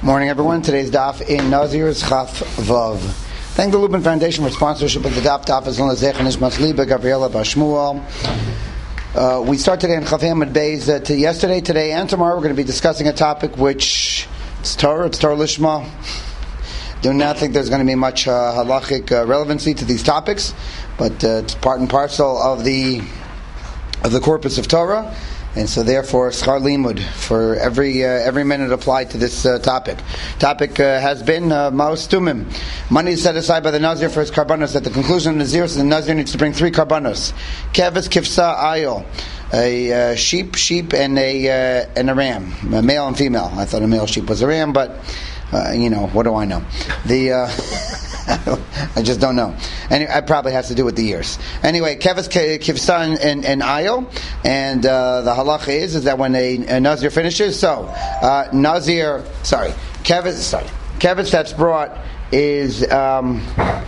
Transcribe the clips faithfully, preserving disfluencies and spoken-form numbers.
Morning, everyone. Today's daf in Nazir is Chaf Vav. Thank the Lubin Foundation for sponsorship of the daf. Daf is on the Zech and Ishmas Liba, Gabriela Bashmuel. Uh, we start today in Chaf Hamad Beis. Uh, to yesterday, today, and tomorrow, we're going to be discussing a topic which it's Torah, it's Torah Lishma. Do not think there's going to be much uh, halachic uh, relevancy to these topics, but uh, it's part and parcel of the of the corpus of Torah. And so, therefore, schar limud for every uh, every minute applied to this uh, topic. Topic uh, has been uh, maos tumim. Money is set aside by the nazir for his karbanos. At the conclusion of the nazir, so the nazir needs to bring three karbanos: keves, kifsa, ayil, a uh, sheep, sheep, and a uh, and a ram, a male and female. I thought a male sheep was a ram, but uh, you know, what do I know? The uh, I just don't know. Anyway, it probably has to do with the years. Anyway, keves, kivsa, and, and ayil, and uh, the halacha is is that when a, a nazir finishes, so uh, nazir, sorry, keves, sorry, keves that's brought is um,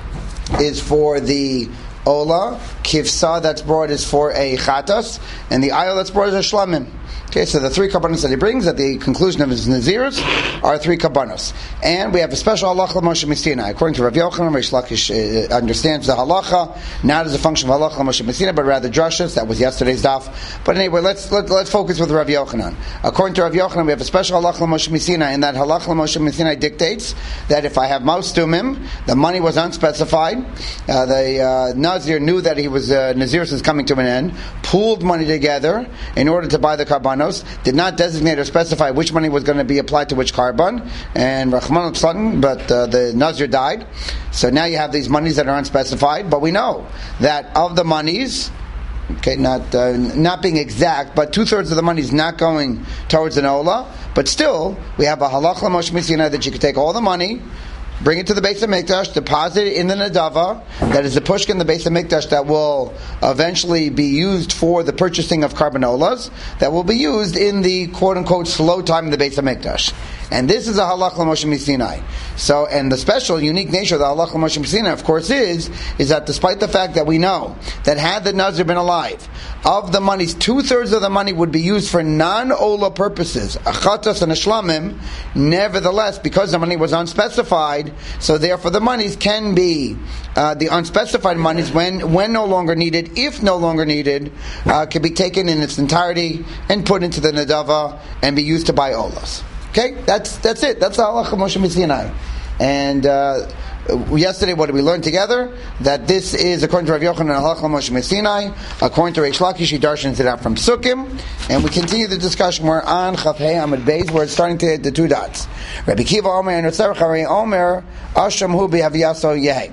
is for the ola. Kivsa that's brought is for a chatas, and the ayil that's brought is a shlamim. Okay, so the three karbanos that he brings at the conclusion of his naziros are three karbanos. And we have a special halacha Moshe Messina. According to Rav Yochanan, Reish Lakish uh, understands the halacha not as a function of halacha Moshe Messina, but rather drashas. That was yesterday's daf. But anyway, let's let, let's focus with Rav Yochanan. According to Rav Yochanan, we have a special halacha Moshe Messina, and that halacha Moshe Messina dictates that if I have maos tumim, the money was unspecified. Uh, the uh, nazir knew that he was uh, naziros is coming to an end, pooled money together in order to buy the karbanos. Did not designate or specify which money was going to be applied to which karban, and Rahman al-Tzlan, but uh, the nazir died. So now you have these monies that are unspecified, but we know that of the monies, okay, not uh, not being exact, but two-thirds of the money is not going towards an ola, but still, we have a halach l'Moshe Messina that you can take all the money, bring it to the Beis HaMikdash, deposit it in the Nadava, that is the pushkin in the Beis HaMikdash that will eventually be used for the purchasing of carbanolas, that will be used in the quote-unquote slow time in the Beis HaMikdash. And this is a halach l'Moshe Messina. So, and the special, unique nature of the halach l'Moshe Messina, of course, is, is that despite the fact that we know that had the nazir been alive, of the monies, two-thirds of the money would be used for non-ola purposes, a chatas and a shlamim, nevertheless, because the money was unspecified, so therefore the monies can be, uh, the unspecified monies, when when no longer needed, if no longer needed, uh, can be taken in its entirety and put into the nadava and be used to buy olas. Okay, that's that's it. That's the halacha Moshe Messina. And uh, yesterday, what did we learn together? That this is, according to Rav Yochanan, halacha Moshe Messina. According to Reish Lakish, he darshans it out from Sukkim. And we continue the discussion. We're on Chaf Hei Amud Beis, where it's starting to hit the two dots. Rabbi Kiva Omer and Nosar Charei Omer Asham Hu B'Haviyaso Yehei.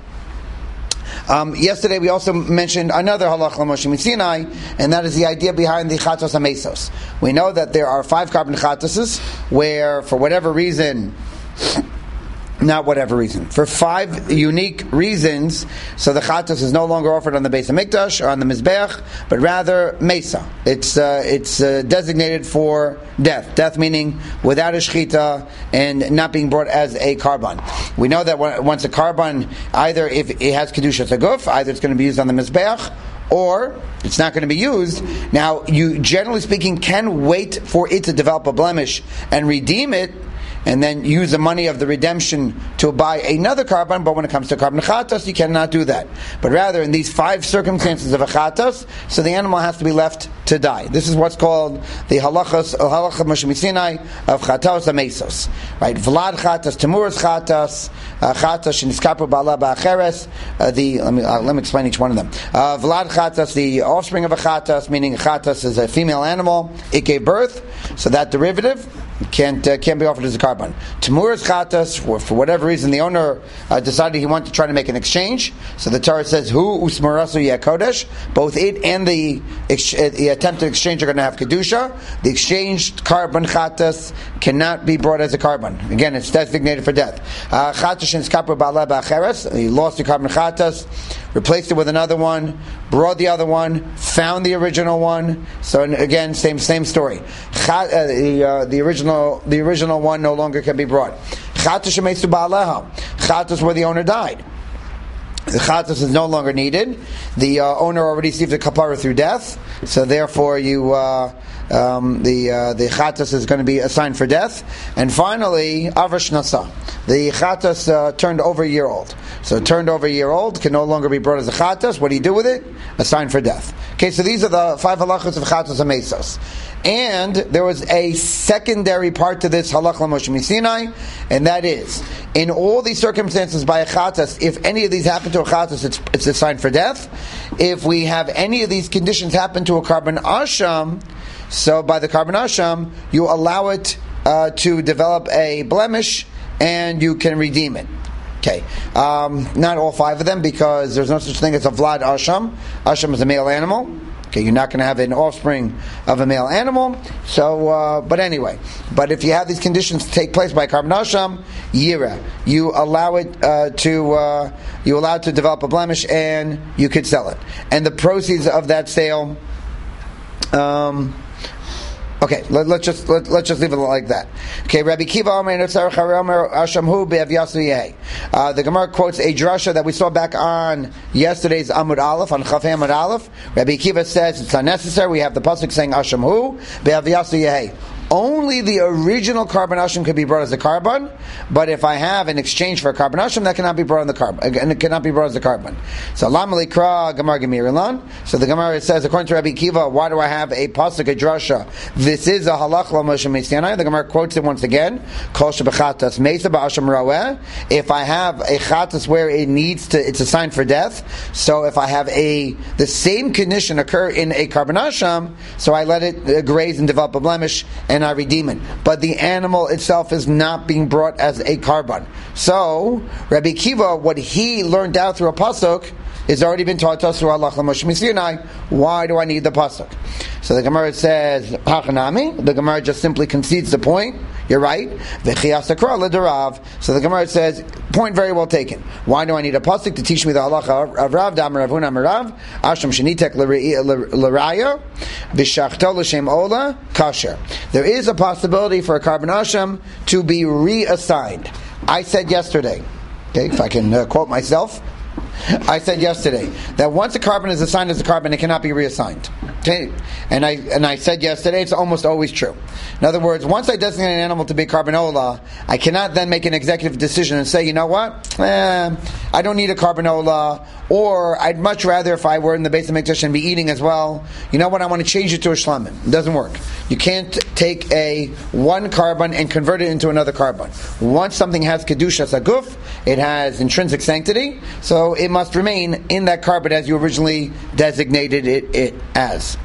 Um, yesterday we also mentioned another halacha Moshe Messina, and that is the idea behind the chatos hamesos. We know that there are five carbon chatases where, for whatever reason, not whatever reason, for five unique reasons, so the chatos is no longer offered on the Beis HaMikdash or on the Mizbeach, but rather mesa. It's uh, it's uh, designated for death. Death meaning without a shechita and not being brought as a karban. We know that when, once a karban, either if it has kedushas haguf, either it's going to be used on the Mizbeach, or it's not going to be used. Now, you generally speaking can wait for it to develop a blemish and redeem it, and then use the money of the redemption to buy another karban, but when it comes to karban chatas, you cannot do that. But rather, in these five circumstances of a chatas, so the animal has to be left to die. This is what's called the halachas, halacha Moshe Messina of chatos amesos. Right? Vlad chatas, temuras chatas, chatas sheniskapu ba'ala ba'acheres. The let me uh, let me explain each one of them. Uh, Vlad chatas, the offspring of a chatas, meaning a chatas is a female animal. It gave birth, so that derivative can't uh, can't be offered as a karban. Temuras chatas, for, for whatever reason, the owner uh, decided he wanted to try to make an exchange. So the Torah says, "Hu usmarasu yakodesh." Both it and the, ex- the attempted exchange are going to have kedusha. The exchanged karban chatas cannot be brought as a karban. Again, it's designated for death. Chatas sheniskapu ba'ala ba'acheres. He lost the karban chatas, replaced it with another one, brought the other one, found the original one. So again, same same story. Chat, uh, the uh, the original the original one no longer can be brought. Chatas shemeitzu ba'aleha. Chatas where the owner died. The chatas is no longer needed. The uh, owner already received the kapara through death, so therefore you uh, um, the uh, the chatas is going to be assigned for death. And finally, Avrash Nasa. The chatas uh, turned over a year old. So turned over a year old can no longer be brought as a chatas. What do you do with it? Assigned for death. Okay, so these are the five halachas of chatas and mesos. And there was a secondary part to this halach l'Moshe Sinai, and that is, in all these circumstances by a chatas, if any of these happen to a chatas, it's, it's a sign for death. If we have any of these conditions happen to a carbon asham, so by the carbon asham, you allow it uh, to develop a blemish, and you can redeem it. Okay, um, not all five of them, because there's no such thing as a vlad asham. Asham is a male animal. Okay, you're not going to have an offspring of a male animal. So, uh, but anyway, but if you have these conditions take place by carbon asham, yira, you allow it uh, to uh, you allow it to develop a blemish, and you could sell it. And the proceeds of that sale. Um, Okay, let, let's just let, let's just leave it like that. Okay, Rabbi Kiva Omer Ashamhu be'Av Uh The Gemara quotes a drasha that we saw back on yesterday's Amud Aleph, on Chafei Amud Aleph. Rabbi Kiva says it's unnecessary. We have the pasuk saying Ashamhu be'Av Yasuyeh. Only the original carbon asham could be brought as a carbon, but if I have an exchange for a carbon asham, that cannot be brought on the carbon, and it cannot be brought as a carbon. So Lam Likra Gemara Gemirilan. So the Gemara says, according to Rabbi Kiva, why do I have a pasuk a drasha? This is a halach l'Moshe Sinai. The Gemara quotes it once again. Kol shebechatas meisa ba'asham raweh. If I have a chatas where it needs to, it's a sign for death. So if I have a the same condition occur in a carbon asham, so I let it uh, graze and develop a blemish, and I redeem it. But the animal itself is not being brought as a carbon. So, Rabbi Kiva, what he learned out through a pasuk, is already been taught to us through Allah L'Moshe Sinai. Why do I need the pasuk? So the Gemara says, Hachanami. The Gemara just simply concedes the point. You're right. V'chiyasakra l'darav. So the Gemara says, point very well taken. Why do I need a pasuk to teach me the halacha of Rav? Damar Rav Huna Merav. Asham shenitek l'raya. V'shachto l'shem ola kasher. There is a possibility for a carbon asham to be reassigned. I said yesterday, okay, if I can uh, quote myself, I said yesterday that once a carbon is assigned as a carbon, it cannot be reassigned. Okay, and I and I said yesterday it's almost always true. In other words, once I designate an animal to be carbanola, I cannot then make an executive decision and say, you know what, eh, I don't need a carbanola, or I'd much rather, if I were in the Beis HaMikdash and be eating as well, you know what, I want to change it to a shlamim. It doesn't work. You can't take a one carbon and convert it into another carbon. Once something has kedushas aguf, it has intrinsic sanctity, so it must remain in that carbon as you originally designated it, it as.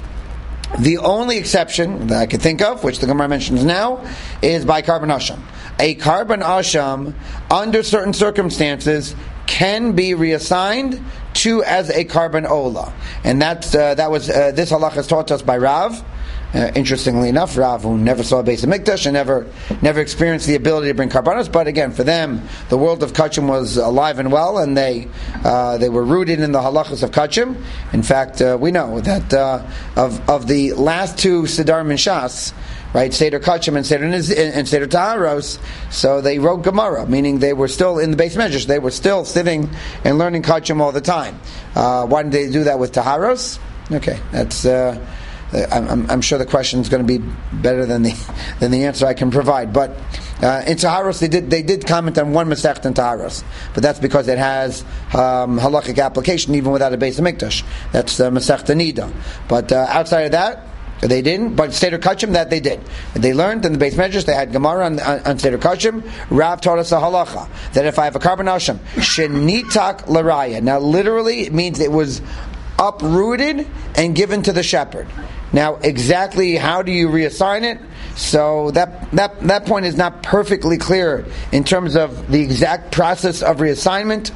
The only exception that I could think of, which the Gemara mentions now, is by carbon asham. A carbon asham, under certain circumstances, can be reassigned to as a carbon ola, and that's uh, that was uh, this halacha is taught to us by Rav. Uh, interestingly enough, Rav, who never saw a Beis HaMikdash and never never experienced the ability to bring karbanos, but again, for them, the world of Kachim was alive and well, and they uh, they were rooted in the halachas of Kachim. In fact, uh, we know that uh, of of the last two Siddharim and Shas, right, Seder Kachim and Seder and Seder Taharos, so they wrote Gemara, meaning they were still in the Beis Medrash, they were still sitting and learning Kachim all the time. Uh, why did they do that with Taharos? Okay, that's. Uh, I'm, I'm sure the question is going to be better than the than the answer I can provide. But uh, in Taharos, they did they did comment on one Masechta in Taharos, but that's because it has um, halachic application even without a Beis HaMikdash. That's the Masechta Nida. But uh, outside of that, they didn't. But Seder Kachim, that they did. They learned in the Beis Medrash. They had Gemara on, on, on Seder Kachim. Rav taught us a halacha that if I have a carbon asham shenitak l'raya. Now, literally, it means it was uprooted and given to the shepherd. Now, exactly how do you reassign it? So that that that point is not perfectly clear in terms of the exact process of reassignment.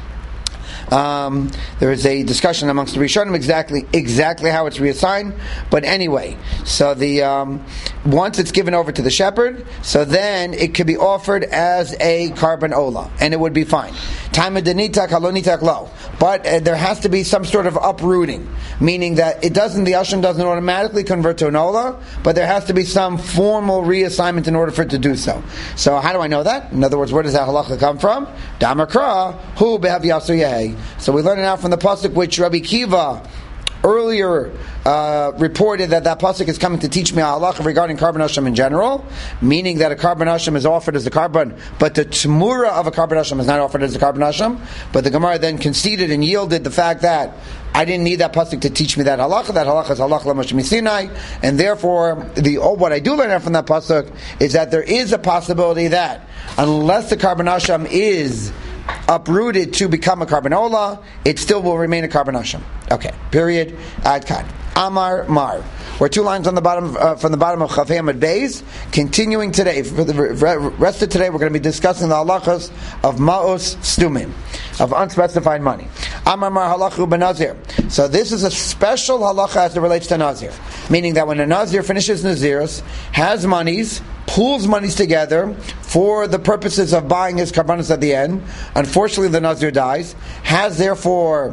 Um, there is a discussion amongst the Rishonim exactly exactly how it's reassigned. But anyway, so the um, once it's given over to the shepherd, so then it could be offered as a carbon ola, and it would be fine. Time of denitak halonitak lo. But uh, there has to be some sort of uprooting, meaning that it doesn't, the asham doesn't automatically convert to an ola, but there has to be some formal reassignment in order for it to do so. So how do I know that? In other words, where does that halacha come from? Damar kra hu behav yasu yehi. So we learn it out from the pasuk which Rabbi Kiva earlier uh, reported that that pasuk is coming to teach me a halacha regarding carbon asham in general, meaning that a carbon asham is offered as a carbon, but the tmura of a carbon asham is not offered as a carbon asham. But the Gemara then conceded and yielded the fact that I didn't need that pasuk to teach me that halacha. That halacha is halacha l'Moshe Sinai, and therefore the oh, what I do learn out from that pasuk is that there is a possibility that unless the carbon asham is uprooted to become a carbon ola, it still will remain a carbon asham. Okay, period. Ad kan. Amar Mar. We're two lines on the bottom uh, from the bottom of Chaf Hamad Beis. Continuing today, for the rest of today, we're going to be discussing the halachas of Ma'os Stumim, of unspecified money. Amar Mar halachu b'nazir. So this is a special halacha as it relates to nazir, meaning that when a nazir finishes naziros, has monies, pools monies together for the purposes of buying his karbanos at the end. Unfortunately, the nazir dies, has therefore.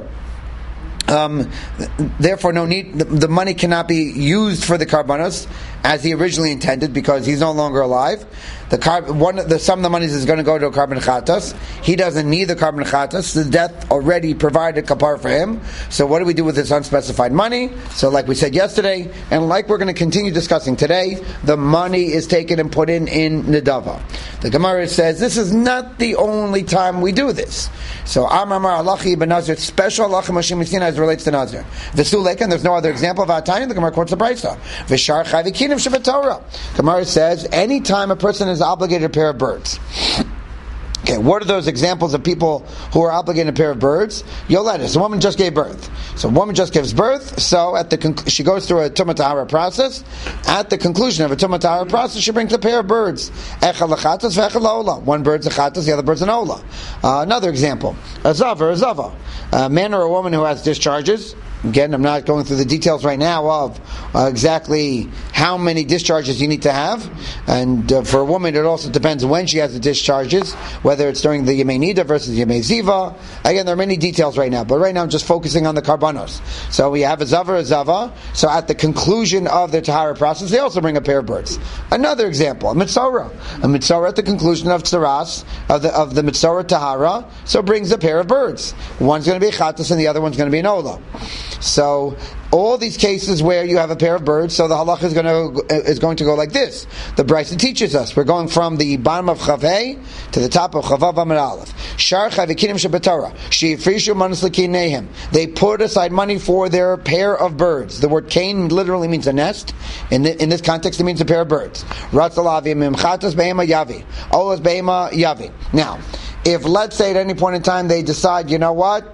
Um, therefore, no need. The, the money cannot be used for the karbanos as he originally intended because he's no longer alive. The car, one, the sum of the money is going to go to a carbon chatas. He doesn't need the carbon chatas. The death already provided kapar for him. So, what do we do with this unspecified money? So, like we said yesterday, and like we're going to continue discussing today, the money is taken and put in in nedava. The Gemara says this is not the only time we do this. So, Amar Halachi ben Nazir, special halacha Moshe Sinai as relates to Nazir. V'sulek, and there's no other example of Atayim. The Gemara quotes the Brisa. V'shar chavikinim shebetorah. Gemara says any time a person is obligated a pair of birds. Okay, what are those examples of people who are obligated a pair of birds? Yoledes, a woman just gave birth. So a woman just gives birth, so at the conc- she goes through a Tumah Tahara process. At the conclusion of a Tumah Tahara process, she brings a pair of birds. Echad l'chatas v'echad la'ola. One bird's a chatas, the other bird's an ola. Uh, another example, a zav or a zava. A man or a woman who has discharges. Again, I'm not going through the details right now of uh, exactly how many discharges you need to have. And uh, for a woman, it also depends when she has the discharges, whether it's during the Yemei Nida versus Yemei Ziva. Again, there are many details right now, but right now I'm just focusing on the karbanos. So we have a zava or a zava. So at the conclusion of the tahara process, they also bring a pair of birds. Another example, a mitzora. A mitzora at the conclusion of tzaras, of the, of the mitzora tahara, so brings a pair of birds. One's going to be a chatas and the other one's going to be an ola. So all these cases where you have a pair of birds, so the halacha is going to is going to go like this. The Brisa teaches us. We're going from the bottom of Chavei to the top of Chavav Amud Aleph. Shar chavikinim shebetorah sheifrishu manos lekinehem. They put aside money for their pair of birds. The word kain literally means a nest. In the, in this context, it memeans a pair of birds. Ratzalavi mimchatas behema yavi. Olas behema yavi. Now, if let's say at any point in time they decide, you know what?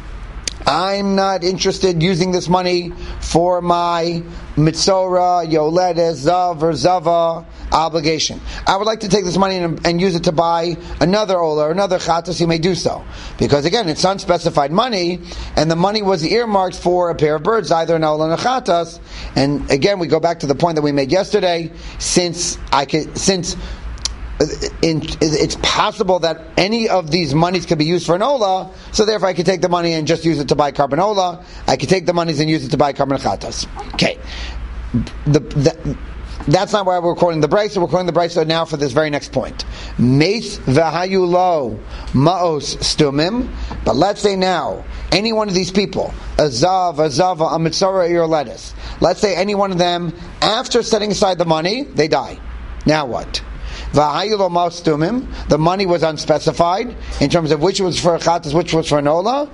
I'm not interested in using this money for my mitzora, yoledes, zav, or zava obligation. I would like to take this money and, and use it to buy another ola or another chatas. You may do so. Because again, it's unspecified money, and the money was earmarked for a pair of birds, either an ola and a chatas. And again, we go back to the point that we made yesterday, since I could, since In, it's possible that any of these monies could be used for an ola, so therefore I could take the money and just use it to buy carbon ola. I could take the monies and use it to buy carbon chatas. Okay, the, the, that's not why we're quoting the Brisa. We're quoting the Brisa now for this very next point. Meis v'hayulo ma'os stumim. But let's say now, any one of these people, a zav, a zava, a mitzora, or a lettuce, let's say any one of them, after setting aside the money, they die. Now what? The money was unspecified in terms of which was for a chatas, which was for an ola.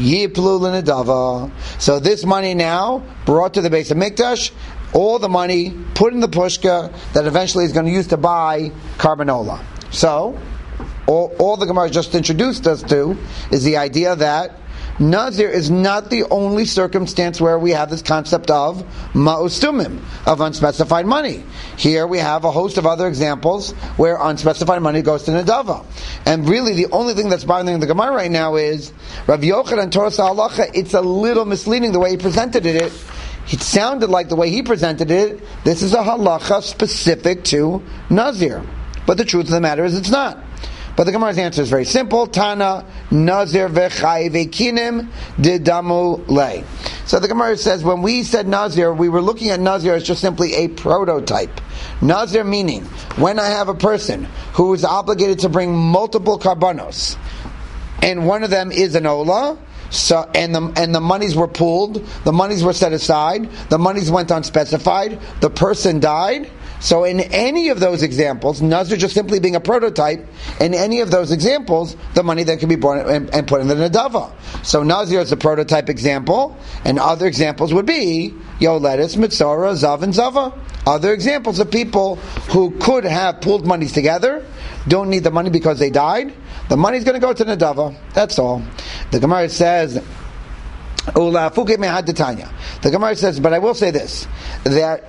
So this money now brought to the base of Mikdash, all the money put in the pushka that eventually is going to use to buy carbon ola. So all, all the Gemara just introduced us to is the idea that Nazir is not the only circumstance where we have this concept of ma'ustumim, of unspecified money. Here we have a host of other examples where unspecified money goes to Nadava. And really the only thing that's bothering the Gemara right now is Rav Yochanan Torah Halacha, it's a little misleading the way he presented it. It sounded like the way he presented it, this is a halacha specific to Nazir. But the truth of the matter is it's not. But the Gemara's answer is very simple. Tana Nazir v'chai v'kinim didamu lei. So the Gemara says when we said Nazir, we were looking at Nazir as just simply a prototype. Nazir meaning when I have a person who is obligated to bring multiple karbanos, and one of them is an ola, So and the and the monies were pooled, the monies were set aside, the monies went unspecified, the person died. So in any of those examples, Nazir just simply being a prototype, in any of those examples, the money then can be brought and, and put in the Nadava. So Nazir is a prototype example, and other examples would be Yoledis, Mitzora, Zav, and Zava. Other examples of people who could have pooled monies together, don't need the money because they died. The money's going to go to Nadava. That's all. The Gemara says, the Gemara says, but I will say this, that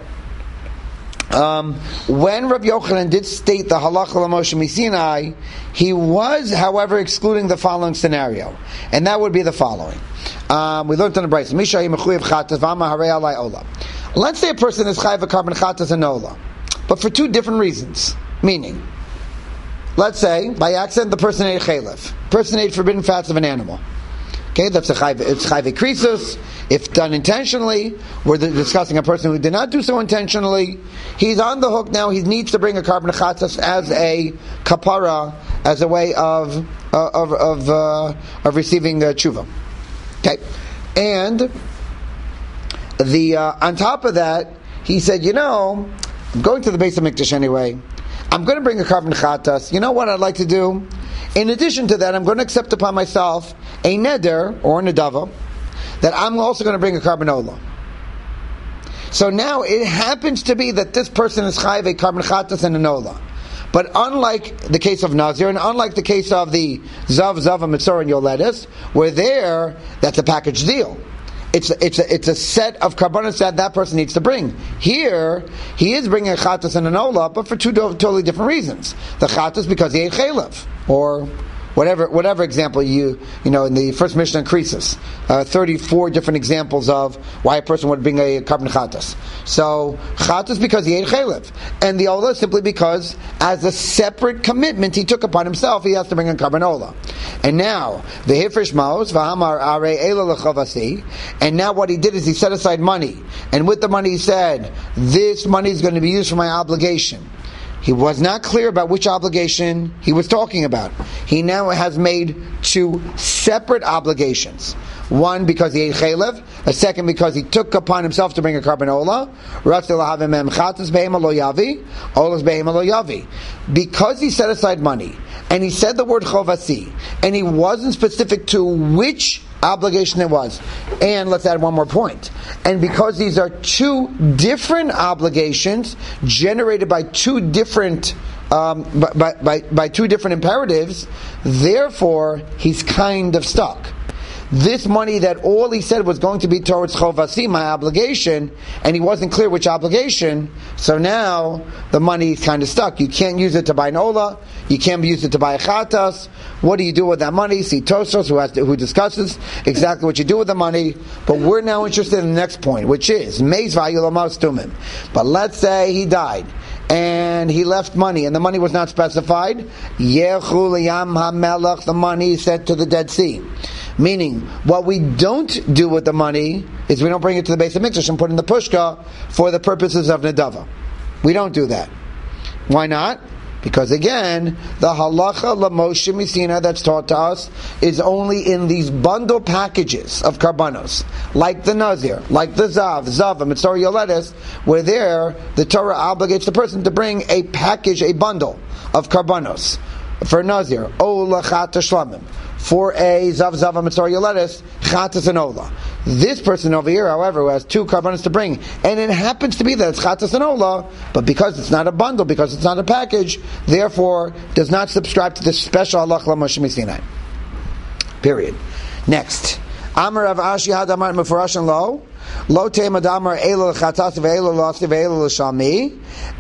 Um, when Rabbi Yochanan did state the halacha l'Moshe Misinai, he was, however, excluding the following scenario, and that would be the following. Um, we learned on the Brayso. Misha yimechuyev chatas v'ama harei alai ola. Let's say a person is chayav a carbon chatas and ola, but for two different reasons. Meaning, let's say by accident the person ate chaylev, person ate forbidden fats of an animal. Okay, that's a chayve, it's chayve krisus. If done intentionally, we're discussing a person who did not do so intentionally. He's on the hook now. He needs to bring a carbon chatas as a kapara, as a way of uh, of of, uh, of receiving uh, tshuva. Okay, and the uh, on top of that, he said, you know, I'm going to the Beis HaMikdash anyway. I'm going to bring a carbon chatas. You know what I'd like to do? In addition to that, I'm going to accept upon myself a neder or a nedava that I'm also going to bring a carbanola. So now it happens to be that this person is chayiv a carbon chatas and a nola. But unlike the case of Nazir, and unlike the case of the Zav, Zav, Mitzor, and Yoledis, where there, that's a package deal. It's a, it's a, it's a set of carbonates that that person needs to bring. Here, he is bringing a chatas and a nola, but for two totally different reasons. The chatas because he ate chaylev, or whatever whatever example you you know in the first Mishnah in Krisus, uh, thirty-four different examples of why a person would bring a carbon chatas. So chatas because he ate chaylev, and the ola simply because as a separate commitment he took upon himself, he has to bring a carbon ola. And now the hifresh maos v'hamar are ela lechavasi, and now what he did is he set aside money, and with the money he said, this money is going to be used for my obligation. He was not clear about which obligation he was talking about. He now has made two separate obligations. One because he ate chaylev, a second because he took upon himself to bring a carbon ola. Because he set aside money, and he said the word chovasi, and he wasn't specific to which obligation it was. And let's add one more point. And because these are two different obligations generated by two different um, by, by, by two different imperatives, therefore he's kind of stuck. This money that all he said was going to be towards chovasi, my obligation, and he wasn't clear which obligation, so now the money is kind of stuck. You can't use it to buy an ola, you can't use it to buy a chatas. What do you do with that money? See Tosfos, who has to, who discusses exactly what you do with the money. But we're now interested in the next point, which is meis va'yulamas tumim. But let's say he died and he left money, and the money was not specified. Yechu liyam hamelach, the money is sent to the Dead Sea. Meaning, what we don't do with the money is we don't bring it to the Beis HaMikdash and put it in the pushka for the purposes of nedava. We don't do that. Why not? Because again, the halacha l'Moshe Misina that's taught to us is only in these bundle packages of karbanos, like the Nazir, like the Zav, Zav, Mitzor, Yoledis, where there the Torah obligates the person to bring a package, a bundle of karbanos. For Nazir, Ola Chat Shlamim. For a Zav, Zav, Mitzor, Yoledis, Chatas and Ola. This person over here, however, who has two karbanos to bring, and it happens to be that it's Chatas and Ola, but because it's not a bundle, because it's not a package, therefore does not subscribe to this special halach l'Moshe Misinai. Period. Next. Amar Rav Ashi had Amar Mefurashan Lo. Lo Teimad Amar Eila L'Chatas Ve'eila L'Asi Ve'eila L'Shami.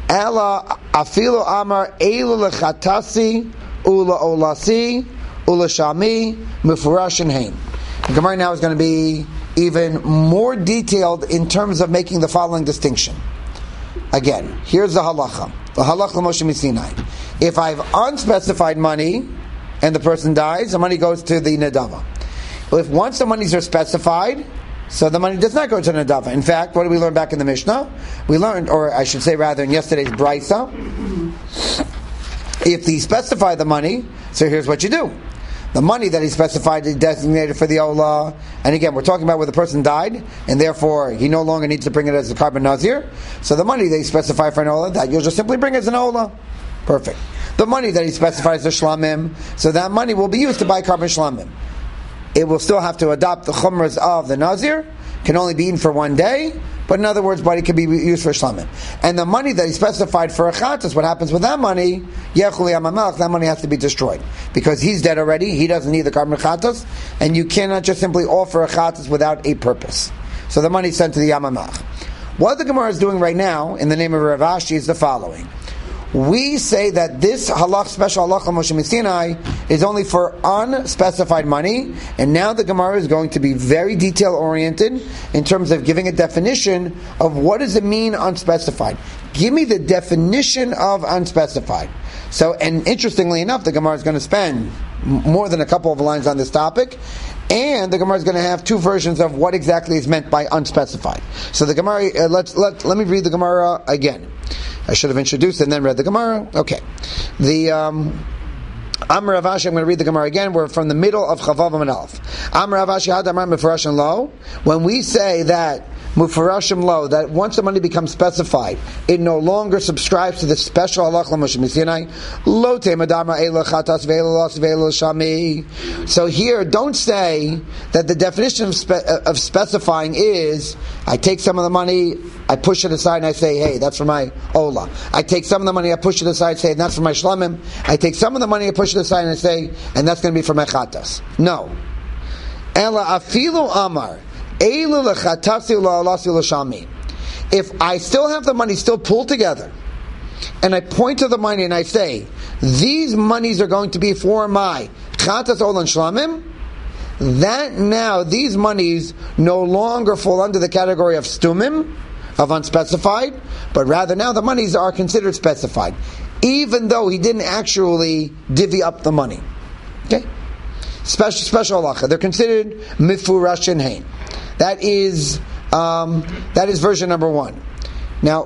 Ela Afilu Amar Eila L'Chatasi Ula Olasi Ula Shami Mefurashan Hain. The Gemara now is going to be even more detailed in terms of making the following distinction. Again, here's the halacha. The halacha l'Moshe Misinai. If I have unspecified money and the person dies, the money goes to the nedava. If once the monies are specified, so the money does not go to nedava. In fact, what did we learn back in the Mishnah? We learned, or I should say rather in yesterday's Brayso, if they specify the money, so here's what you do. The money that he specified is designated for the Ola. And again, we're talking about where the person died, and therefore he no longer needs to bring it as a carbon nazir. So the money that he specified for an Ola, that you'll just simply bring as an Ola. Perfect. The money that he specifies as shlamim, so that money will be used to buy carbon shlamim. It will still have to adopt the chumras of the nazir, can only be eaten for one day, but in other words, but it can be used for shlamim. And the money that he specified for a chatas, what happens with that money? Yechuli amamelech, that money has to be destroyed. Because he's dead already, he doesn't need the carbon chatas, and you cannot just simply offer a chatas without a purpose. So the money is sent to the Yamamelech. What the Gemara is doing right now, in the name of Rav Ashi, is the following. We say that this halach, special halach on Moshe Sinai, is only for unspecified money, and now the Gemara is going to be very detail oriented in terms of giving a definition of what does it mean unspecified. Give me the definition of unspecified. So, and interestingly enough, the Gemara is going to spend more than a couple of lines on this topic, and the Gemara is going to have two versions of what exactly is meant by unspecified. So the Gemara, uh, let's let let me read the Gemara again. I should have introduced and then read the Gemara. Okay. The um, Amar Rav Ashi, I'm going to read the Gemara again. We're from the middle of Chavav and Aleph. Amar Rav Ashi had Amar Mefarashim Lo. When we say that Mufarashim Lo, that once the money becomes specified, it no longer subscribes to the special halach l'Moshe Sinai. Lo temadama eila chatas ve'elos ve'elos shami. So here, don't say that the definition of, spe- of specifying is, I take some of the money, I push it aside and I say, hey, that's for my Ola. I take some of the money, I push it aside and say, that's for my Shlamim. I take some of the money, I push it aside and I say, and that's going to be for my Chatas. No. Ela afilu amar. If I still have the money still pulled together, and I point to the money and I say, these monies are going to be for my Chatas Olan Shlamim, that now, these monies no longer fall under the category of stumim, of unspecified, but rather now the monies are considered specified, even though he didn't actually divvy up the money. Okay? Special, special halacha. They're considered mifurashin hein. That is um, that is version number one. Now,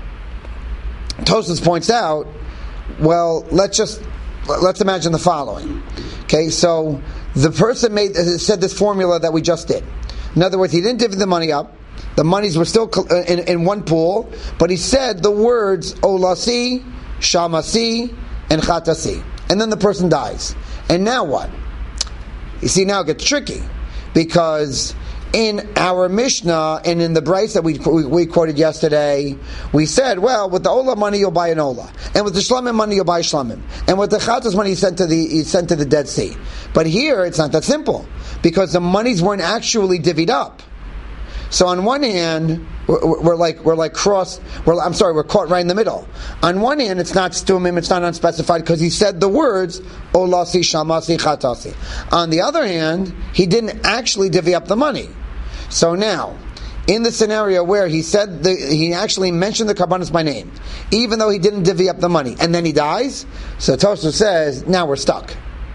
Tosfos points out, well, let's just let's imagine the following. Okay, so the person made said this formula that we just did. In other words, he didn't divvy the money up. The monies were still in, in one pool, but he said the words olasi, shamasi, and chatasi, and then the person dies. And now what? You see, now it gets tricky, because in our Mishnah and in the Bryce that we, we we quoted yesterday, we said, well, with the Ola money you'll buy an Ola, and with the Shlamim money you'll buy Shlamim, and with the Chatas money you sent to the you sent to the Dead Sea. But here it's not that simple, because the monies weren't actually divvied up. So on one hand, we're, we're like we're like cross. We're, I'm sorry, we're caught right in the middle. On one hand, it's not stumim, it's not unspecified, because he said the words olasi, shamasi, chatasi. On the other hand, he didn't actually divvy up the money. So now, in the scenario where he said the, he actually mentioned the karbanos by name, even though he didn't divvy up the money, and then he dies, so Tosfos says now we're stuck.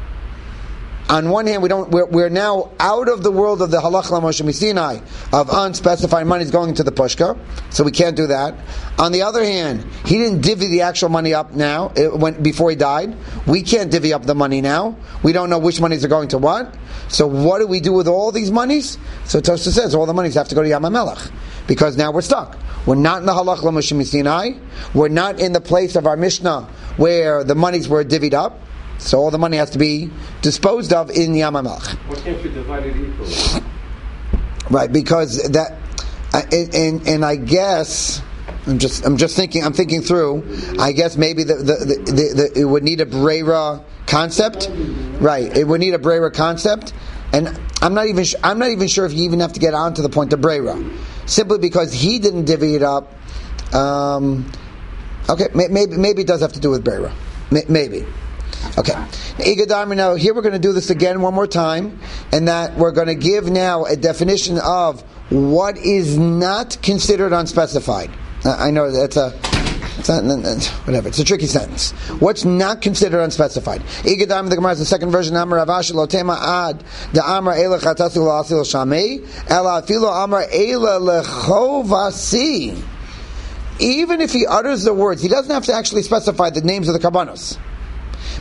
On one hand, we don't. We're, we're now out of the world of the halach l'Moshe Sinai of unspecified money going into the pushka, so we can't do that. On the other hand, he didn't divvy the actual money up now. It went before he died. We can't divvy up the money now. We don't know which monies are going to what. So what do we do with all these monies? So Tosfos says all the monies have to go to Yamamelech, because now we're stuck. We're not in the halach l'Moshe Sinai. We're not in the place of our Mishnah where the monies were divvied up. So all the money has to be disposed of in Yamamelech. Why can't you divide it equally? Right, because that, uh, and, and and I guess I'm just I'm just thinking I'm thinking through. I guess maybe the the, the, the, the it would need a Breira concept, right? It would need a Breira concept, and I'm not even I'm not even sure if you even have to get on to the point of Breira, simply because he didn't divvy it up. Um, okay, maybe maybe it does have to do with Breira, maybe. Okay, now here we're going to do this again one more time, and that we're going to give now a definition of what is not considered unspecified. I know that's a, it's not, whatever. It's a tricky sentence. What's not considered unspecified? Igadam, the Gemara is the second version. Amar Avashi lo tema ad the Amar ela chatasi lo asil shamei ela afilo Amar ela lechovasi. Even if he utters the words, he doesn't have to actually specify the names of the karbanos.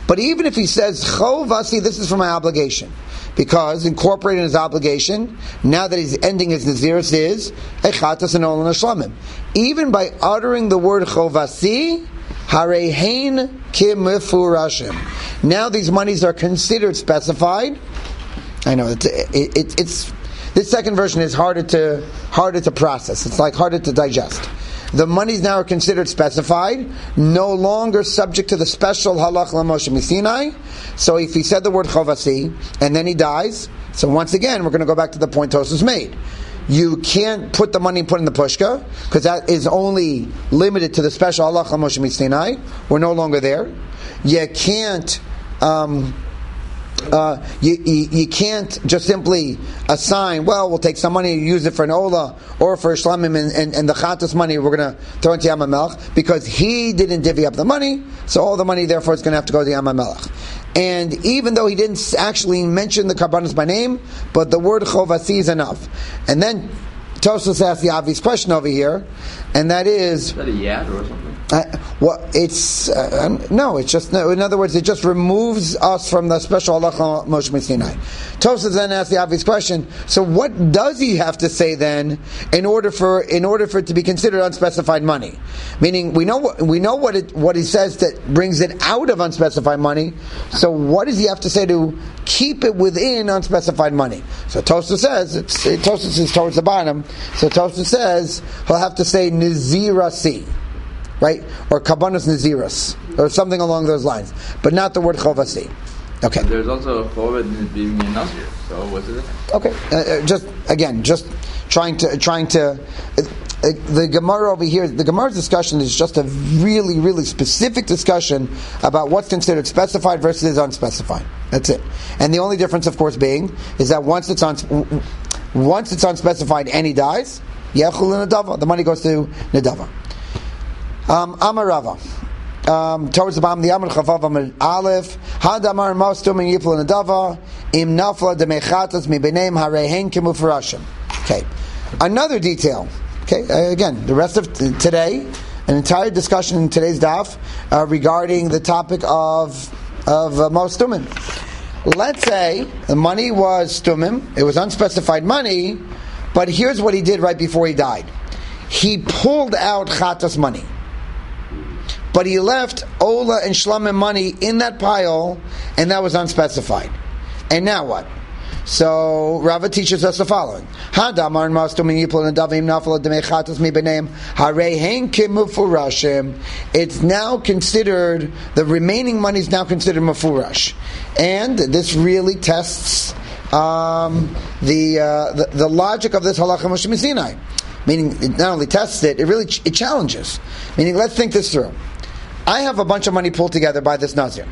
But even if he says, Chovasi, this is for my obligation, because incorporating his obligation, now that he's ending his Naziris, is Echatas and Olan Shlamim. Even by uttering the word Chovasi, Harehain Kimifurashim. Now these monies are considered specified. I know, it's, it, it, it's this second version is harder to harder to process. It's like harder to digest. The monies now are considered specified, no longer subject to the special halach l'Moshe Misinai. So if he said the word chovasi and then he dies, so once again we're going to go back to the point Tosfos made. You can't put the money and put in the pushka because that is only limited to the special halach l'Moshe Misinai. We're no longer there. You can't. Um, Uh, you, you, you can't just simply assign, well, we'll take some money and use it for an Ola or for Shlamim, and, and, and the Chatas money we're going to throw into Yam HaMelech, because he didn't divvy up the money, so all the money therefore is going to have to go to Yam HaMelech. And even though he didn't actually mention the Karbanos by name, but the word Chovasi is enough. And then Tosfos asked the obvious question over here, and that is... Is that a yad or something? Uh, well, it's uh, no. It's just no. In other words, it just removes us from the special halacha Moshe Misinai. Tosfos then asks the obvious question: so, what does he have to say then in order for in order for it to be considered unspecified money? Meaning, we know what we know what it what he says that brings it out of unspecified money. So, what does he have to say to keep it within unspecified money? So, Tosfos says it's it, Tosfos is towards the bottom. So, Tosfos says he'll have to say nizirasi. Right? Or Kabbanas Naziras, or something along those lines. But not the word Chovasi. Okay. And there's also a Chovad in being a Nazir. So what's it? Okay. Uh, just, again, just trying to, trying to, uh, the Gemara over here, the Gemara's discussion is just a really, really specific discussion about what's considered specified versus unspecified. That's it. And the only difference, of course, being, is that once it's on, once it's unspecified and he dies, Yechul Nadava, the money goes to Nadava. Um, Amarava. Um, towards the bottom, the Amar Chavav Amar Aleph. Had Amar Mastum and Yipul Nadava. Im Nafla Demechatas Mi Benem Harehen Kimufurashim. Okay. Another detail. Okay. Uh, again, the rest of t- today, an entire discussion in today's daf uh, regarding the topic of of uh, Mos Tumim. Let's say the money was Tumim. It was unspecified money, but here's what he did right before he died. He pulled out Chatas money. But he left Ola and Shlamim money in that pile, and that was unspecified. And now what? So Rava teaches us the following: Hadamar mastum yipul nadavim nafla demechatas mi beneim harehen kimufurashim. It's now considered, the remaining money is now considered mufurash, and this really tests um, the, uh, the the logic of this halacha Moshe Misinai. Meaning, it not only tests it, it really ch- it challenges. Meaning, let's think this through. I have a bunch of money pulled together by this Nazir,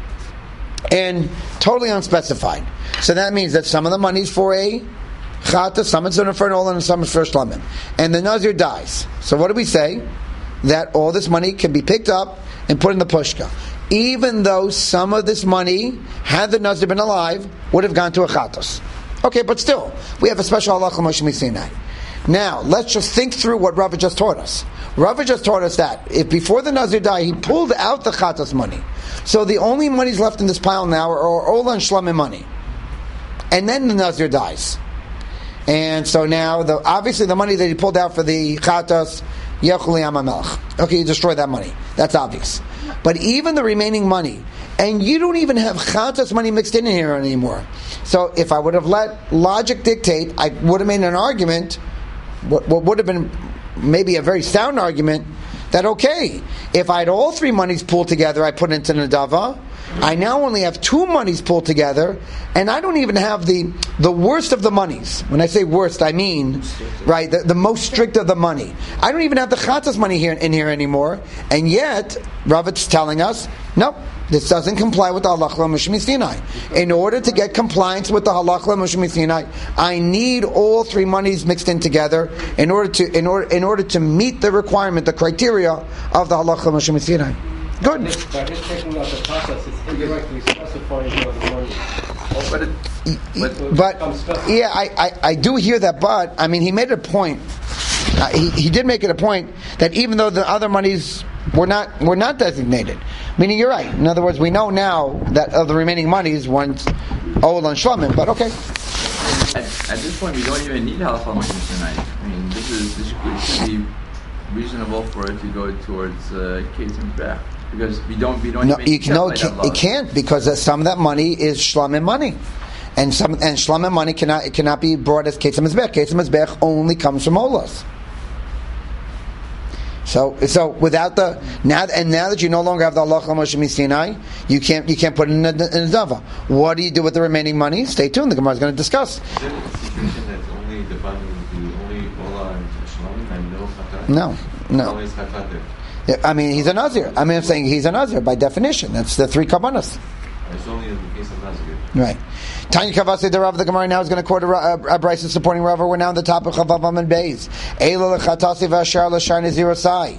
and totally unspecified. So that means that some of the money is for a chata, some is for an Ola, and some is for a Shlamim. And the Nazir dies. So what do we say? That all this money can be picked up and put in the pushka. Even though some of this money, had the Nazir been alive, would have gone to a chatos. Okay, but still, we have a special halacha Moshe Misinai. Now, let's just think through what Rava just taught us. Rava just taught us that if before the Nazir died, he pulled out the Chatas money. So the only monies left in this pile now are Ola and Shlamim money. And then the Nazir dies. And so now, the, obviously the money that he pulled out for the Chatas, Yechul Yam HaMelech. Okay, you destroy that money. That's obvious. But even the remaining money, and you don't even have Chatas money mixed in here anymore. So if I would have let logic dictate, I would have made an argument, what, what would have been maybe a very sound argument, that okay, if I had all three monies pulled together, I put it into Nadava, I now only have two monies pulled together, and I don't even have the the worst of the monies. When I say worst, I mean, right, the, the most strict of the money. I don't even have the Chatas money here in here anymore, and yet, Ravet's telling us, nope, this doesn't comply with the Halach Moshe Misinai. In order to get compliance with the Halach Moshe Misinai, I need all three monies mixed in together in order to in order in order to meet the requirement, the criteria of the Halach Moshe Misinai. Good. By his taking out the process, it's indirectly specifying the other money. Oh, but, it, but, but yeah, I, I, I do hear that. But I mean, he made a point. Uh, he he did make it a point that even though the other monies were not were not designated, Meaning you're right. In other words, we know now that of the remaining monies once Ola and Shlomim, but okay. At, at this point, we don't even need Halacha Moshe tonight. I mean, this is this should be reasonable for it to go towards uh, Kesim Bech. Because we don't, we don't no, even you, no, it, can, it can't because uh, some of that money is Shlomim money, and some and Shlomim money cannot it cannot be brought as Ketzim Mizbech. Ketzim Mizbech only comes from Olas. So, so without the now and now that you no longer have the Allah Moshe Misinai, you can't you can't put it in a, in a dava. What do you do with the remaining money? Stay tuned. The Gemara is going to discuss. Is there a situation that only the bundle the only Ola and Shlomim and no Chatat? No, no. Always Chatat there. Yeah, I mean, he's a Nazir. I mean, I'm saying he's a Nazir by definition. That's the three kabbanas. It's only in the case of Nazir. Right. Tanya Kavasi, the Rav, the Gemara now is going to quote a, a, a Bryce supporting Rav. We're now on the top of Chavavam and Beis. Eila lechatasi v'ashar l'shar nazir sai.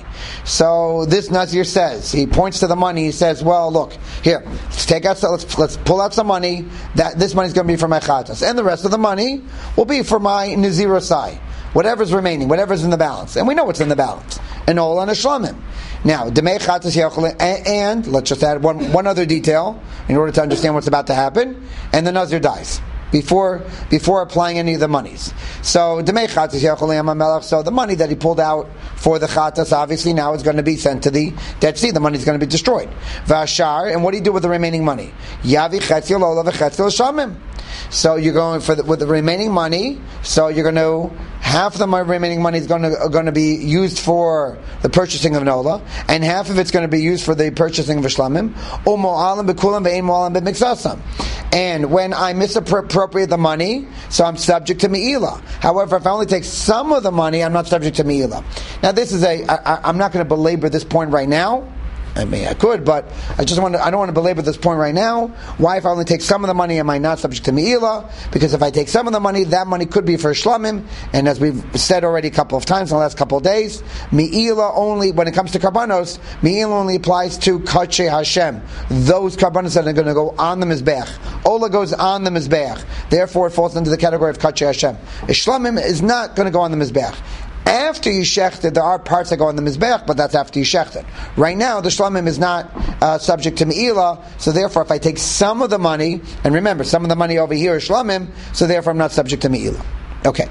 So this Nazir says, he points to the money. He says, "Well, look here. Let's take out. Let's let's pull out some money. That this money is going to be for my chatas, and the rest of the money will be for my nazir sai. Whatever's remaining, whatever's in the balance, and we know what's in the balance. An Ola and a Shlomim. Now, Demei Chatas Yachol, and let's just add one one other detail in order to understand what's about to happen. And the Nazir dies before before applying any of the monies. So Demei Chatas Yachol Melach. So the money that he pulled out for the Chatas obviously now is going to be sent to the Dead Sea. The money is going to be destroyed. Vashar, and what do you do with the remaining money? Yavi Chetzil Ola v'Chetzil Shamim. So you're going for the, with the remaining money. So you're going to half of the remaining money is going to going to be used for the purchasing of Nola, and half of it's going to be used for the purchasing of Shlamim. Umo'alim bekulam ve'ein mo'alim b'miksasam. And when I misappropriate the money, so I'm subject to Me'ilah. However, if I only take some of the money, I'm not subject to Me'ilah. Now, this is a. I, I'm not going to belabor this point right now. I mean, I could, but I just want to, I don't want to belabor this point right now. Why, if I only take some of the money, am I not subject to Me'ilah? Because if I take some of the money, that money could be for Shlamim, and as we've said already a couple of times in the last couple of days, Me'ilah only, when it comes to Karbanos, Me'ilah only applies to Kachei Hashem. Those Karbanos that are going to go on the Mizbech. Ola goes on the Mizbech. Therefore, it falls into the category of Kachei Hashem. Shlamim is not going to go on the Mizbech. After you shechted, there are parts that go on the Mizbech, but that's after you shechted. Right now, the Shlamim is not uh, subject to Me'ilah, so therefore if I take some of the money, and remember, some of the money over here is Shlamim, so therefore I'm not subject to Me'ilah. Okay.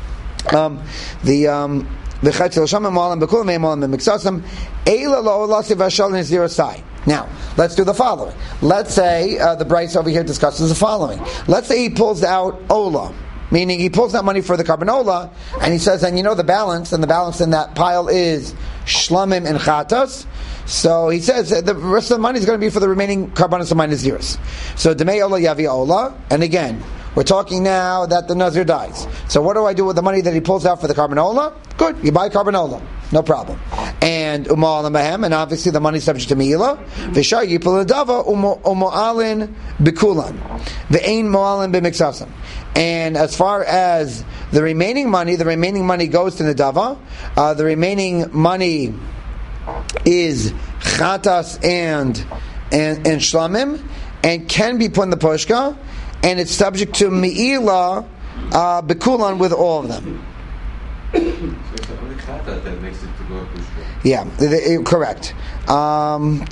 Um, the... Um, now, let's do the following. Let's say uh, the Bryce over here discusses the following. Let's say he pulls out Ola, meaning he pulls that money for the Carbanola, and he says, and you know the balance, and the balance in that pile is Shlamim and Chatas. So he says the rest of the money is going to be for the remaining Carbonos and minus zeros. So Demei Ola Yavi Ola, and again, we're talking now that the Nazir dies. So what do I do with the money that he pulls out for the Carbanola? Good, you buy Carbanola. No problem. And Umal and Bahem, and obviously the money is subject to Me'ilah. V'shar Yipul Adava Umo'alin Bikulan. V'ein Mo'alin B'miksasim. And as far as the remaining money, the remaining money goes to Nadava. Uh, the remaining money is Chatas and, and, and Shlamim, and can be put in the Pushka, and it's subject to Me'ilah uh, Bikulan with all of them. So it's only Chatat that makes it to go Pushka. Yeah, the, the, correct. Um,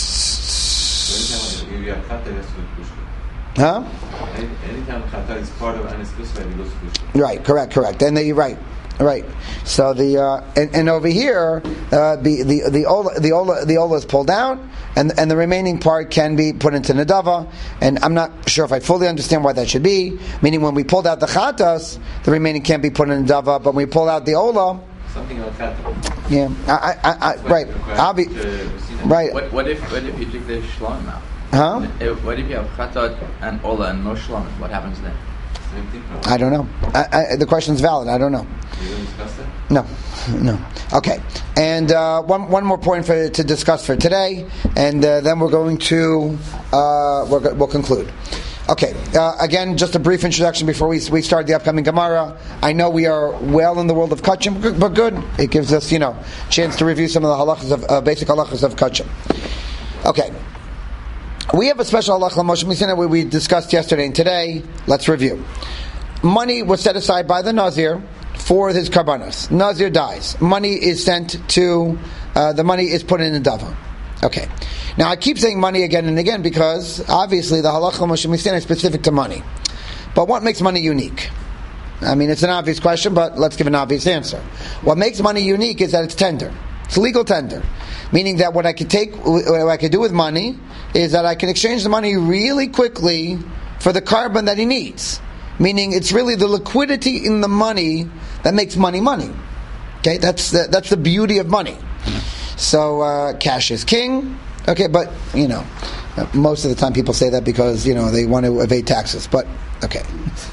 So anytime you have Chatat, it has to go Pushka. huh? Any, anytime Chatat is part of Anis Pushka, it goes to Pushka. Right, correct, correct. And you're right. Right. So the uh, and, and over here, uh, the the the ola the ola the ola is pulled out, and and the remaining part can be put into nadava. And I'm not sure if I fully understand why that should be. Meaning, when we pulled out the chatas, the remaining can't be put in nadava. But when we pull out the ola, something like Chatat. yeah, I, I, I, right, I'll be right. What, what if what if you take the Shlamim out? Huh? What if you have Chatat and Ola and no Shlamim? What happens then? Same thing. No? I don't know. I, I, the question's valid. I don't know. You didn't discuss that? No, no. Okay, and uh, one one more point for to discuss for today, and uh, then we're going to uh, we're, we'll conclude. Okay, uh, again, just a brief introduction before we we start the upcoming Gemara. I know we are well in the world of Kachim, but good. It gives us, you know, chance to review some of the halachas of uh, basic halachas of Kachim. Okay. We have a special halacha Moshe Misina we, we discussed yesterday and today. Let's review. Money was set aside by the Nazir for his karbanos. Nazir dies. Money is sent to, uh, the money is put in a dava. Okay. Now I keep saying money again and again because obviously the halacha Moshe Mishnah is specific to money. But what makes money unique? I mean, it's an obvious question, but let's give an obvious answer. What makes money unique is that it's tender. It's legal tender. Meaning that what I could take, what I could do with money is that I can exchange the money really quickly for the carbon that he needs. Meaning it's really the liquidity in the money that makes money money. Okay, that's the, that's the beauty of money. So uh, cash is king. Okay, but you know, most of the time people say that because you know they want to evade taxes. But okay,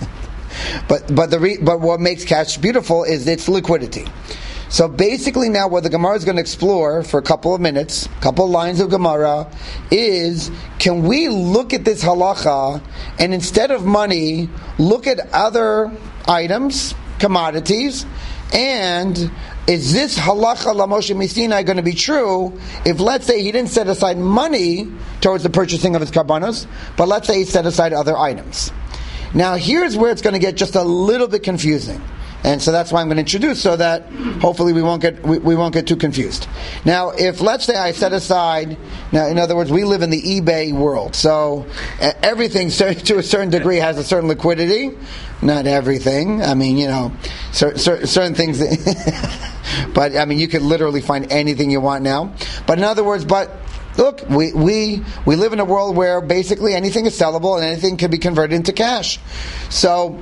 but but the re, but what makes cash beautiful is its liquidity. So basically, now what the Gemara is going to explore for a couple of minutes, a couple of lines of Gemara, is can we look at this halacha and instead of money, look at other items, commodities, and is this halacha la Moshe Mishnah going to be true if, let's say, he didn't set aside money towards the purchasing of his karbanos, but let's say he set aside other items. Now, here's where it's going to get just a little bit confusing. And so that's why I'm going to introduce so that hopefully we won't get we, we won't get too confused. Now, if let's say I set aside, now in other words, we live in the eBay world, so uh, everything to a certain degree has a certain liquidity. Not everything. I mean, you know, cer- cer- certain things. That but I mean, you could literally find anything you want now. But in other words, but. Look, we, we we live in a world where basically anything is sellable and anything can be converted into cash. So,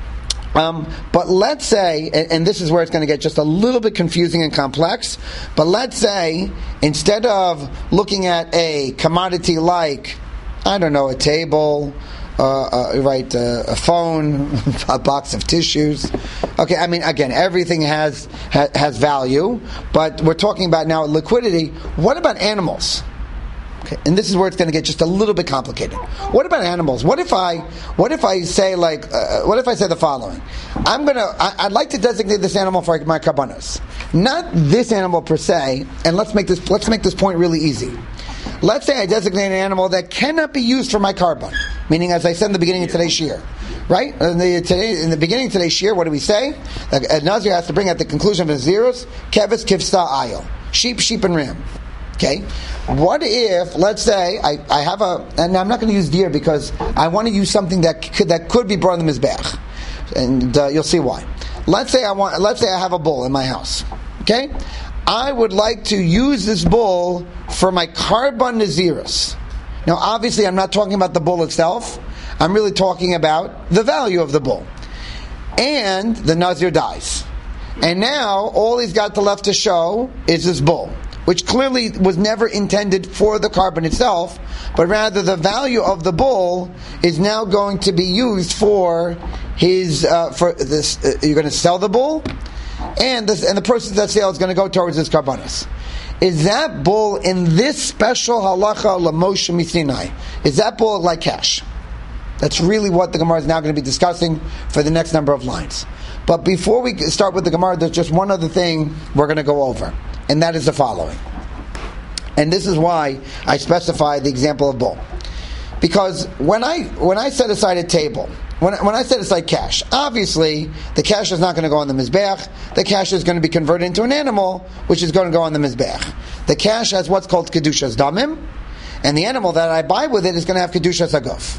um, but let's say, and, and this is where it's going to get just a little bit confusing and complex, but let's say instead of looking at a commodity like, I don't know, a table, uh, uh, right, uh, a phone, a box of tissues. Okay, I mean, again, everything has, ha, has value, but we're talking about now liquidity. What about animals? Okay, and this is where it's going to get just a little bit complicated. What about animals? What if I, what if I say like, uh, what if I say the following? I'm gonna, I, I'd like to designate this animal for my karbanos, not this animal per se. And let's make this, let's make this point really easy. Let's say I designate an animal that cannot be used for my carbon, meaning, as I said in the beginning of today's shiur, right? In the, today, in the beginning of today's shiur, what do we say? Like, a Nazir has to bring at the conclusion of his zeros, kevis, kivsa, ayo, sheep, sheep, and ram. Okay, what if, let's say, I, I have a, and I'm not going to use deer because I want to use something that could, that could be brought in the mizbech, and uh, you'll see why. Let's say I want, let's say I have a bull in my house. Okay, I would like to use this bull for my karban nazirus. Now, obviously, I'm not talking about the bull itself. I'm really talking about the value of the bull. And the nazir dies, and now all he's got left to show is this bull, which clearly was never intended for the carbon itself, but rather the value of the bull is now going to be used for his, uh, for this, uh, you're going to sell the bull, and this, and the proceeds of that sale is going to go towards his karbanos. Is that bull in this special halacha l'Moshe Mishnah? Is that bull like cash? That's really what the Gemara is now going to be discussing for the next number of lines. But before we start with the Gemara, there's just one other thing we're going to go over. And that is the following. And this is why I specify the example of bull. Because when I when I set aside a table, when, when I set aside cash, obviously the cash is not going to go on the mizbeach. The cash is going to be converted into an animal, which is going to go on the mizbeach. The cash has what's called kedushas damim, and the animal that I buy with it is going to have kedushas aguf.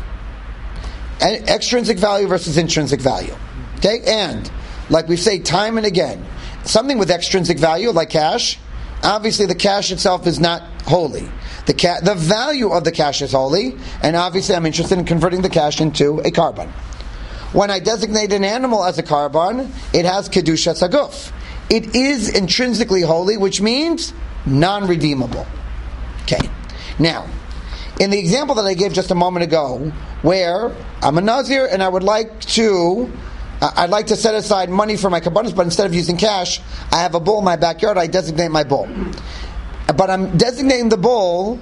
And extrinsic value versus intrinsic value. Okay, and like we say time and again, something with extrinsic value, like cash, obviously the cash itself is not holy. The ca- the value of the cash is holy, and obviously I'm interested in converting the cash into a carbon. When I designate an animal as a carbon, it has kedushas haguf. It is intrinsically holy, which means non-redeemable. Okay. Now, in the example that I gave just a moment ago, where I'm a Nazir and I would like to I'd like to set aside money for my karbanos, but instead of using cash, I have a bull in my backyard, I designate my bull. But I'm designating the bull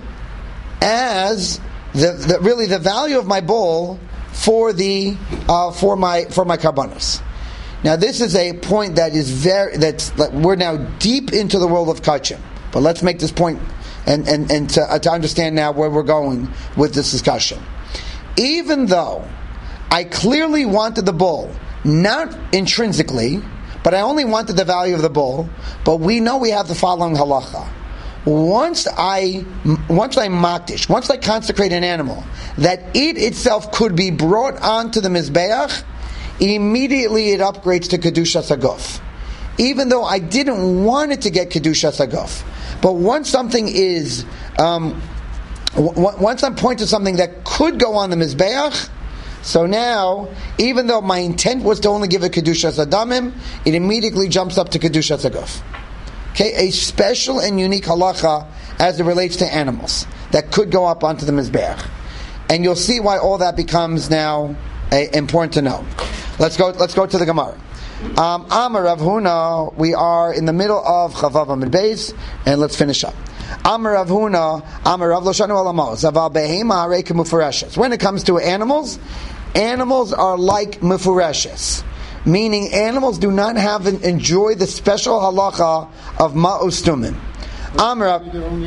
as the, the really the value of my bull for the uh, for my for my karbanos. Now this is a point that is very that's that we're now deep into the world of kachim. But let's make this point and and and to, uh, to understand now where we're going with this discussion. Even though I clearly wanted the bull, not intrinsically, but I only wanted the value of the bull, but we know we have the following halacha. once I once I makdish, once I consecrate an animal, that it itself could be brought onto the mizbeach, immediately it upgrades to kedushas haguf. Even though I didn't want it to get kedushas haguf, but once something is, um, w- once I'm pointing to something that could go on the mizbeach, so now, even though my intent was to only give it kedushas adamim, it immediately jumps up to kedushas haguf. Okay, a special and unique halacha as it relates to animals that could go up onto the mizbeach, and you'll see why all that becomes now uh, important to know. Let's go. Let's go to the Gemara. Um, Amar Rav Huna. We are in the middle of Chavav Amid Beis, and let's finish up. Amar Rav Huna. Amar Rav Lo Shanu Alamos. Aval Behema Harei Kemufureshes. When it comes to animals, animals are like mufureshes. Meaning, animals do not have an, enjoy the special halacha of ma'ustumim. Amar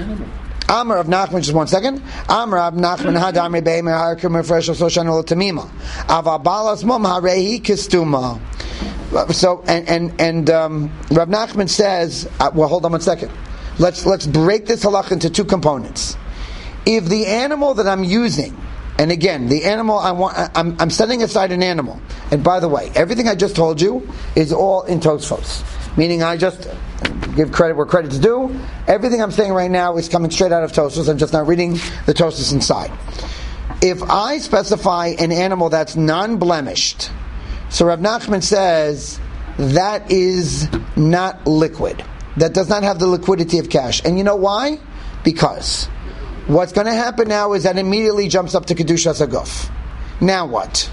Amar of Nachman, just one second. Amar of Nachman hadamri be'em ha'arkim refresh so shanu l'tamima. Avabalas mum harehi kistuma. So and and and um, Rav Nachman says, uh, well, hold on one second. Let's let's break this halacha into two components. If the animal that I'm using, and again, the animal I want, I'm, I'm setting aside an animal. And by the way, everything I just told you is all in Tosfos. Meaning I just give credit where credit's due. Everything I'm saying right now is coming straight out of Tosfos. I'm just not reading the Tosfos inside. If I specify an animal that's non-blemished, so Rav Nachman says that is not liquid. That does not have the liquidity of cash. And you know why? Because what's going to happen now is that immediately jumps up to Kedushas Haguf. Now what?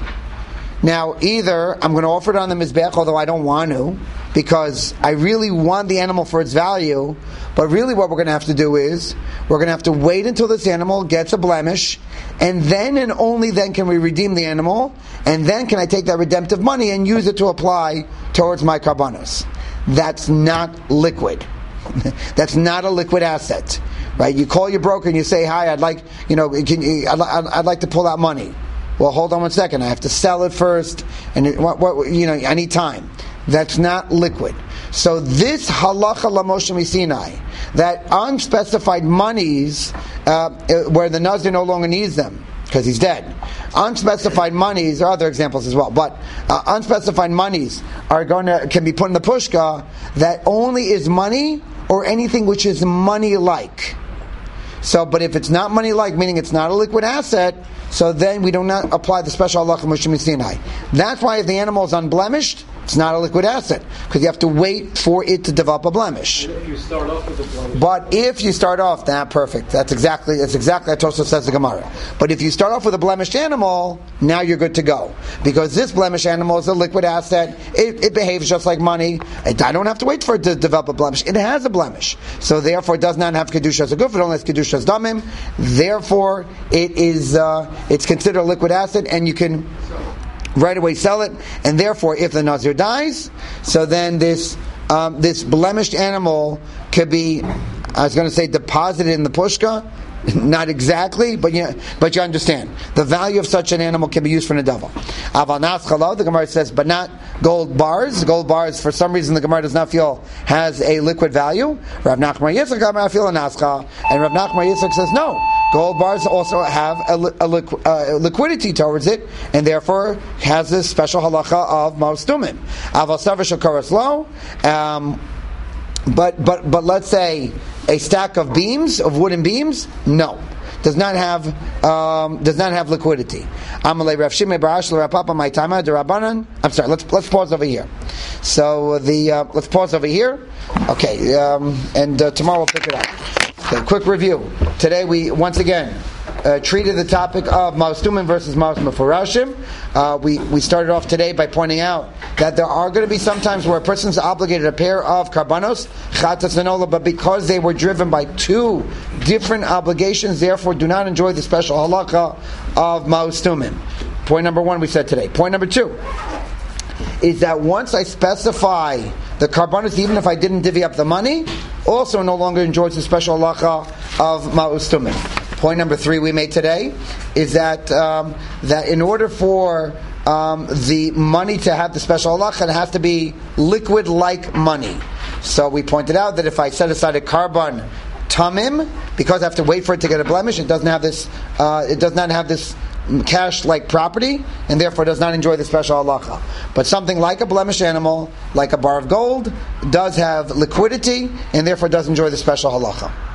Now either I'm going to offer it on the Mizbeach, although I don't want to, because I really want the animal for its value, but really what we're going to have to do is, we're going to have to wait until this animal gets a blemish, and then and only then can we redeem the animal, and then can I take that redemptive money and use it to apply towards my karbanos. That's not liquid. That's not a liquid asset. Right? You call your broker and you say, "Hi, I'd like, you know, can you, I'd, I'd like to pull out money." Well, hold on one second. I have to sell it first, and it, what, what, you know, I need time. That's not liquid. So this halacha lamoshe misinai, that unspecified monies uh, where the nazir no longer needs them because he's dead. Unspecified monies, there are other examples as well, but uh, unspecified monies are going to can be put in the pushka that only is money or anything which is money-like. So, but if it's not money-like, meaning it's not a liquid asset, so then we do not apply the special halacha Moshe Sinai. That's why if the animal is unblemished, it's not a liquid asset, because you have to wait for it to develop a blemish. And if you start off with a blemish. But if you start off, that perfect. That's exactly that's exactly what Tosfos says the Gemara. But if you start off with a blemished animal, now you're good to go, because this blemished animal is a liquid asset. It, it behaves just like money. I don't have to wait for it to develop a blemish. It has a blemish, so therefore it does not have kedushas haguf. It only has kedushas damim. Therefore, it is uh, it's considered a liquid asset, and you can right away sell it. And therefore, if the nazir dies, so then this um, this blemished animal could be, I was going to say, deposited in the pushka. Not exactly, but you but you understand the value of such an animal can be used for nedava. Aval naschalo, the Gemara says, but not gold bars. Gold bars, for some reason, the Gemara does not feel has a liquid value. Rav Nachman Yitzchak I feel a nascha, and Rav Nachman Yitzchak says no. Gold bars also have a, a, liqu, uh, liquidity towards it, and therefore has this special halacha of maustumim. Aval savar shakaras lo. Um, But but but let's say a stack of beams, of wooden beams, no, does not have um, does not have liquidity. Amalei Rav Shimei bar Ashla Rav Papa my time Rabbanan. I'm sorry. Let's let's pause over here. So the uh, let's pause over here. Okay, um, and uh, tomorrow we'll pick it up. Okay, quick review. Today we once again Uh, treated the topic of Maustumin versus Maus Meforashim. Uh, we, we started off today by pointing out that there are going to be some times where a person's obligated a pair of karbanos, chatas and ola, but because they were driven by two different obligations, therefore do not enjoy the special halakha of Maustumin. Point number one we said today. Point number two is that once I specify the karbanos, even if I didn't divvy up the money, also no longer enjoys the special halacha of Maustumin. Point number three we made today is that um, that in order for um, the money to have the special halacha, it has to be liquid like money. So we pointed out that if I set aside a carbon tamim, because I have to wait for it to get a blemish. It doesn't have this. Uh, it does not have this cash-like property, and therefore does not enjoy the special halacha. But something like a blemish animal, like a bar of gold, does have liquidity, and therefore does enjoy the special halacha.